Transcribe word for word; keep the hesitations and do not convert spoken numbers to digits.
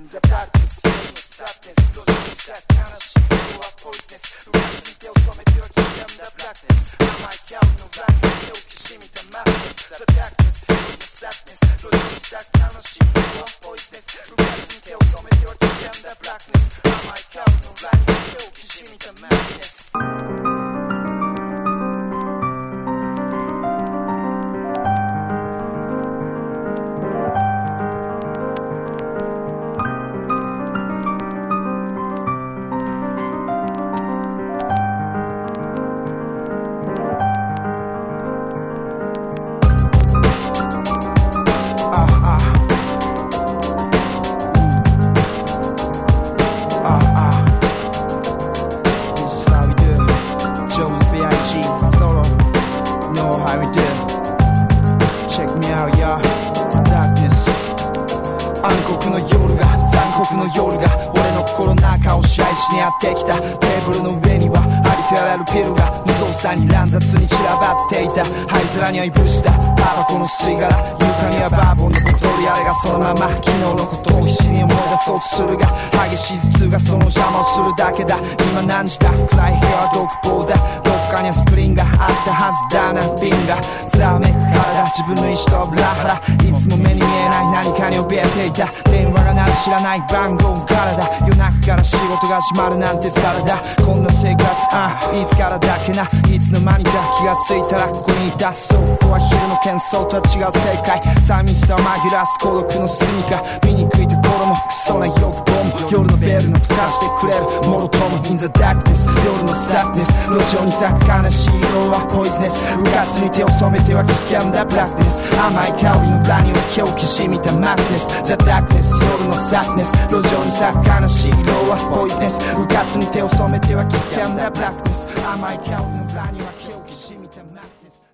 In the darkness,夜の sadness 路上に咲く悲しい色はポイズネスうかつに手を染めては刻んだブラックネス甘い香りのランに手をきしみたマックネス The darkness 夜の sadness 路上に咲く悲しい色はポイズネスうかつに手を染めては刻んだブラックネス甘い香りのランに手をきしみたマックネス暗黒の夜が残酷の夜が俺の心の中を支配しにやってきたテーブルの上にはありとあらゆるピルが無造作に乱雑に散らばっていた灰皿にはいぶしたタバコの吸い殻床にはバーボンのボトルあれがそのまま昨日のことを必死に思い出そうとするが激しい頭痛がその邪魔をするだけだ今何時だ暗い部屋は独房だどっかにはスクリーンがあったはずだな瓶がざわめく体自分の意志とブラハラいつも目に見えない何かに怯えていた電話が鳴る知らない番号からだ夜中から仕事が始まるなんてザラだこんな生活あいつからだっけないつの間にか気がついたらここにいたそうこは昼の喧騒とは違う世界寂しさを紛らわす孤独の住みか醜いところもクソな欲望も夜のベルの溶かしてくれるもろとも In the darkness 夜の sadness 路上に咲く悲しい色はポイズネスうかつに手を染めては危険だブラックネス甘い香りの裏には気をきしみたマックネス The darkness 夜の sadness 路上に咲く悲しい色はポイズネスうかつに手を染めては危険だブラックネス甘い香りの裏には気をきしみたマックネス